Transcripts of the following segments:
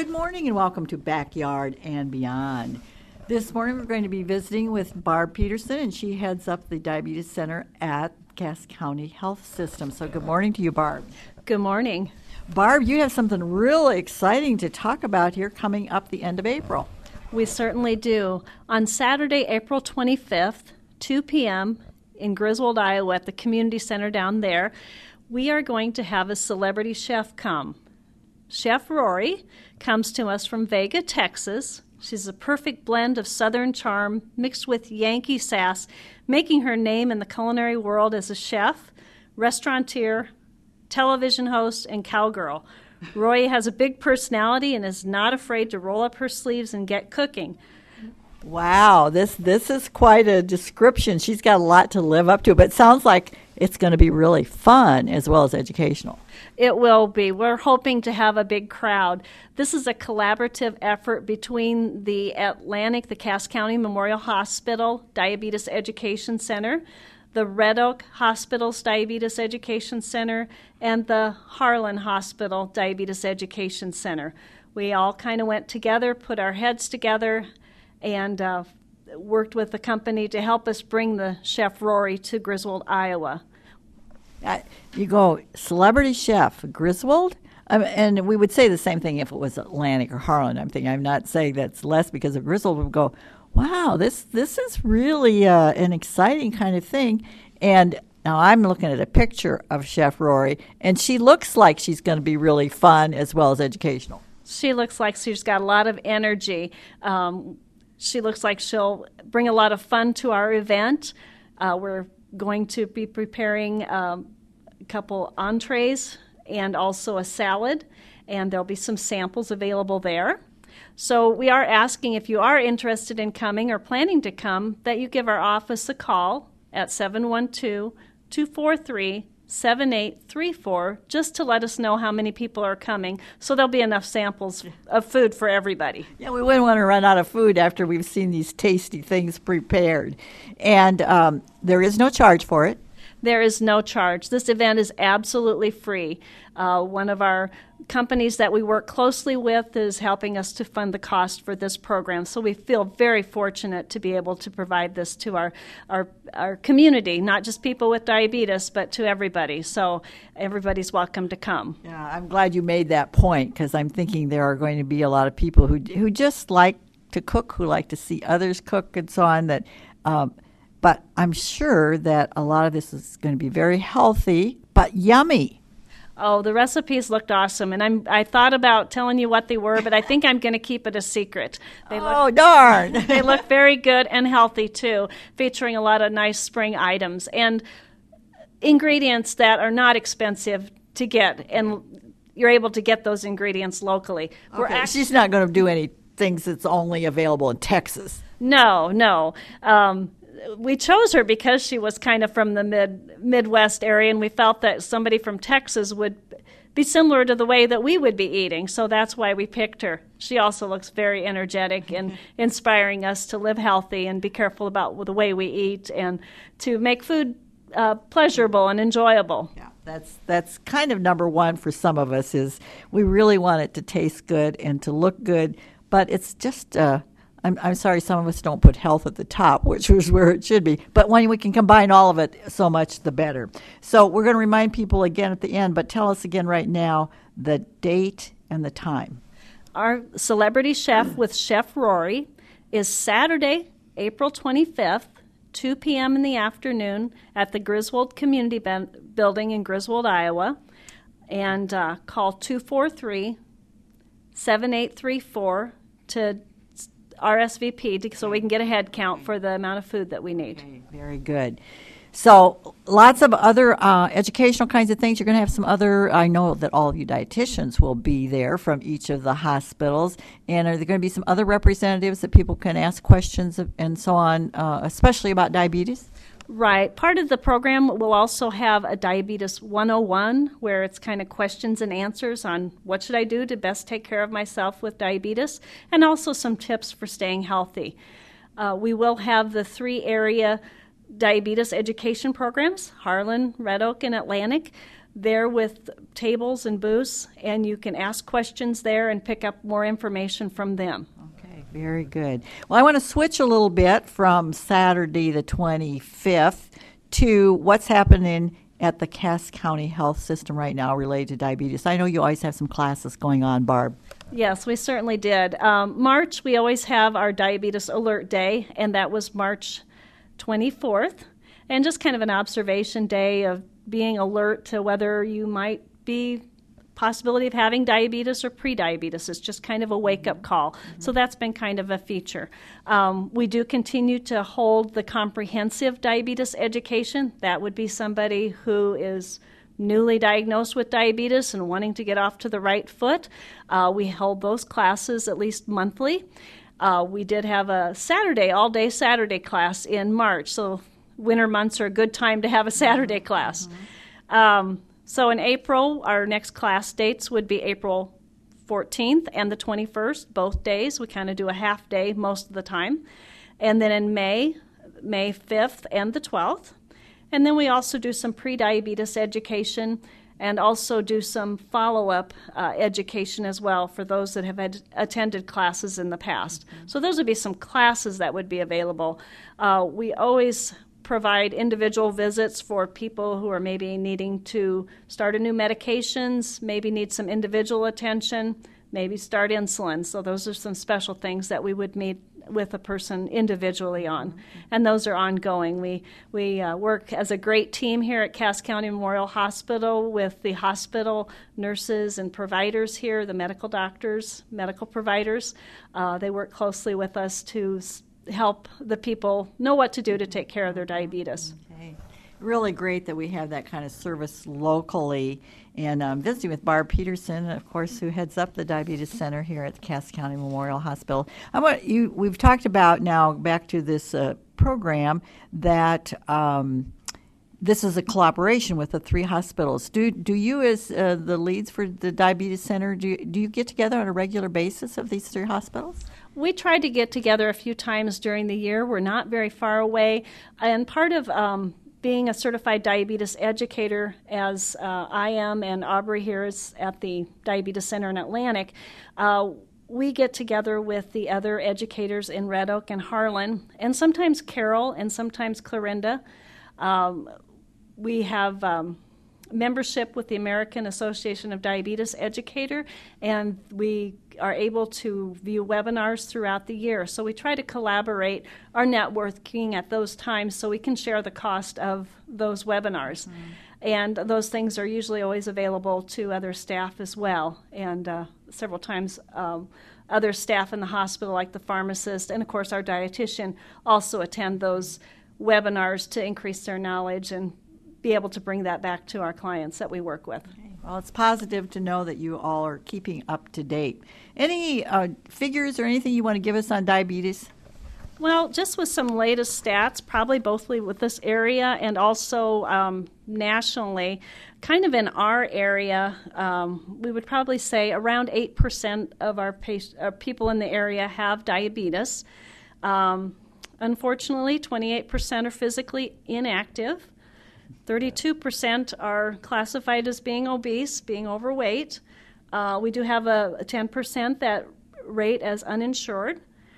Good morning and welcome to Backyard and Beyond. This morning we're going to be visiting with Barb Peterson, and she heads up the Diabetes Center at Cass County Health System. So good morning to you, Barb. Good morning. Barb, you have something really exciting to talk about here coming up the end of April. We certainly do. On Saturday, April 25th, 2 p.m. in Griswold, Iowa at the community center down there, we are going to have a celebrity chef come. Chef Rory comes to us from Vega, Texas. She's a perfect blend of Southern charm mixed with Yankee sass, making her name in the culinary world as a chef, restaurateur, television host, and cowgirl. Rory has a big personality and is not afraid to roll up her sleeves and get cooking. Wow, this is quite a description. She's got a lot to live up to, but it sounds like it's going to be really fun as well as educational. It will be. We're hoping to have a big crowd. This is a collaborative effort between the Cass County Memorial Hospital Diabetes Education Center, the Red Oak Hospital's Diabetes Education Center, and the Harlan Hospital Diabetes Education Center. We all kind of went together, put our heads together, and worked with the company to help us bring the Chef Rory to Griswold, Iowa. You go, celebrity chef, Griswold? And we would say the same thing if it was Atlantic or Harlan. I'm not saying that's less because of Griswold. We would go, wow, this is really an exciting kind of thing. And now I'm looking at a picture of Chef Rory, and she looks like she's going to be really fun as well as educational. She looks like she's got a lot of energy. She looks like she'll bring a lot of fun to our event. We're going to be preparing a couple entrees and also a salad, and there'll be some samples available there. So we are asking if you are interested in coming or planning to come that you give our office a call at 712-243-7834 just to let us know how many people are coming, so there'll be enough samples of food for everybody. Yeah, we wouldn't want to run out of food after we've seen these tasty things prepared. And there is no charge for it. There is no charge. This event is absolutely free. One of our companies that we work closely with is helping us to fund the cost for this program. So we feel very fortunate to be able to provide this to our community, not just people with diabetes, but to everybody. So everybody's welcome to come. Yeah, I'm glad you made that point, because I'm thinking there are going to be a lot of people who just like to cook, who like to see others cook and so on. But I'm sure that a lot of this is going to be very healthy, but yummy. Oh, the recipes looked awesome, and I thought about telling you what they were, but I think I'm going to keep it a secret. Darn! They look very good and healthy, too, featuring a lot of nice spring items and ingredients that are not expensive to get, and you're able to get those ingredients locally. Okay, she's not going to do any things that's only available in Texas. No. We chose her because she was kind of from the Midwest area, and we felt that somebody from Texas would be similar to the way that we would be eating, so that's why we picked her. She also looks very energetic and inspiring us to live healthy and be careful about the way we eat and to make food pleasurable and enjoyable. Yeah, that's kind of number one for some of us, is we really want it to taste good and to look good, but it's just I'm sorry, some of us don't put health at the top, which is where it should be. But when we can combine all of it, so much the better. So we're going to remind people again at the end, but tell us again right now the date and the time. Our celebrity chef with Chef Rory is Saturday, April 25th, 2 p.m. in the afternoon at the Griswold Community Building in Griswold, Iowa. And call 243-7834 to RSVP so we can get a head count for the amount of food that we need. Okay, very good. So lots of other educational kinds of things. You're going to have some other, I know that all of you dietitians will be there from each of the hospitals. And are there going to be some other representatives that people can ask questions and so on, especially about diabetes? Right. Part of the program will also have a Diabetes 101, where it's kind of questions and answers on what should I do to best take care of myself with diabetes, and also some tips for staying healthy. We will have the 3 area diabetes education programs, Harlan, Red Oak, and Atlantic. there with tables and booths, and you can ask questions there and pick up more information from them. Okay, very good. Well, I want to switch a little bit from Saturday the 25th to what's happening at the Cass County Health System right now related to diabetes. I know you always have some classes going on, Barb. Yes, we certainly did. March, we always have our Diabetes Alert Day, and that was March 24th. And just kind of an observation day of being alert to whether you might be possibility of having diabetes or prediabetes. It's just kind of a wake-up call. So that's been kind of a feature. We do continue to hold the comprehensive diabetes education. That would be somebody who is newly diagnosed with diabetes and wanting to get off to the right foot. We hold those classes at least monthly. We did have a Saturday, all-day Saturday class in March. So winter months are a good time to have a Saturday class. So in April, our next class dates would be April 14th and the 21st, both days. We kind of do a half day most of the time. And then in May 5th and the 12th. And then we also do some pre-diabetes education and also do some follow-up education as well for those that have attended classes in the past. So those would be some classes that would be available. We always provide individual visits for people who are maybe needing to start a new medications, maybe need some individual attention, maybe start insulin. So those are some special things that we would meet with a person individually on, and those are ongoing. We work as a great team here at Cass County Memorial Hospital with the hospital nurses and providers here, the medical doctors, medical providers. They work closely with us to help the people know what to do to take care of their diabetes. Okay. Really great that we have that kind of service locally. And visiting with Barb Peterson, of course, who heads up the Diabetes Center here at the Cass County Memorial Hospital. We've talked about now, back to this program, that this is a collaboration with the 3 hospitals. Do you, as the leads for the Diabetes Center, do you get together on a regular basis of these 3 hospitals? We tried to get together a few times during the year. We're not very far away. And part of being a certified diabetes educator, as I am and Aubrey here is at the Diabetes Center in Atlantic, we get together with the other educators in Red Oak and Harlan, and sometimes Carol and sometimes Clarinda. We have membership with the American Association of Diabetes Educator, and we are able to view webinars throughout the year. So we try to collaborate our networking at those times so we can share the cost of those webinars. And those things are usually always available to other staff as well. And several times other staff in the hospital, like the pharmacist and, of course, our dietitian, also attend those webinars to increase their knowledge and be able to bring that back to our clients that we work with. Okay. Well, it's positive to know that you all are keeping up to date. Any figures or anything you want to give us on diabetes? Well, just with some latest stats, probably both with this area and also nationally, kind of in our area, we would probably say around 8% of our people in the area have diabetes. Unfortunately, 28% are physically inactive. 32% are classified as being obese, being overweight. We do have a 10% that rate as uninsured.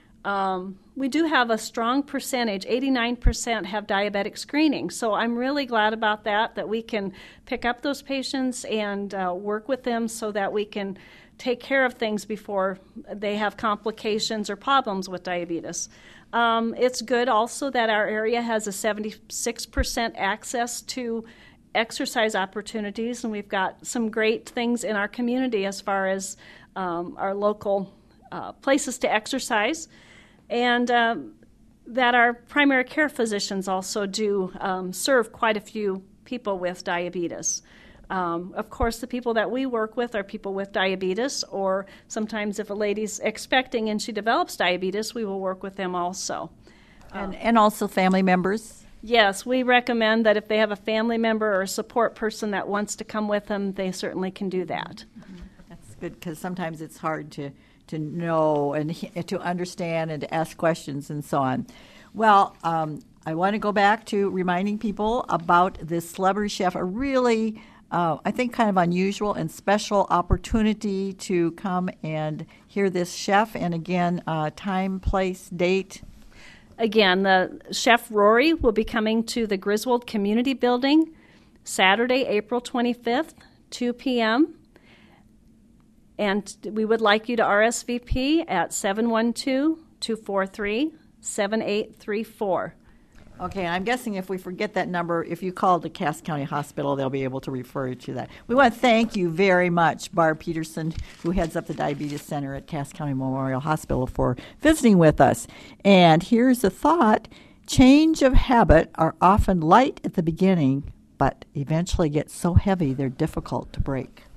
We do have a strong percentage, 89% have diabetic screening. So I'm really glad about that we can pick up those patients and work with them so that we can take care of things before they have complications or problems with diabetes. It's good also that our area has a 76% access to exercise opportunities, and we've got some great things in our community as far as our local places to exercise, and that our primary care physicians also do serve quite a few people with diabetes. Of course, the people that we work with are people with diabetes, or sometimes if a lady's expecting and she develops diabetes, we will work with them also. And also family members? Yes, we recommend that if they have a family member or a support person that wants to come with them, they certainly can do that. That's good, because sometimes it's hard to know and to understand and to ask questions and so on. Well, I want to go back to reminding people about this Celebrity Chef, a really I think, kind of unusual and special opportunity to come and hear this chef. And again, time, place, date. Again, the Chef Rory will be coming to the Griswold Community Building Saturday, April 25th, 2 p.m. And we would like you to RSVP at 712-243-7834. Okay, and I'm guessing if we forget that number, if you call the Cass County Hospital, they'll be able to refer you to that. We want to thank you very much, Barb Peterson, who heads up the Diabetes Center at Cass County Memorial Hospital, for visiting with us. And here's a thought. Change of habit are often light at the beginning, but eventually get so heavy they're difficult to break.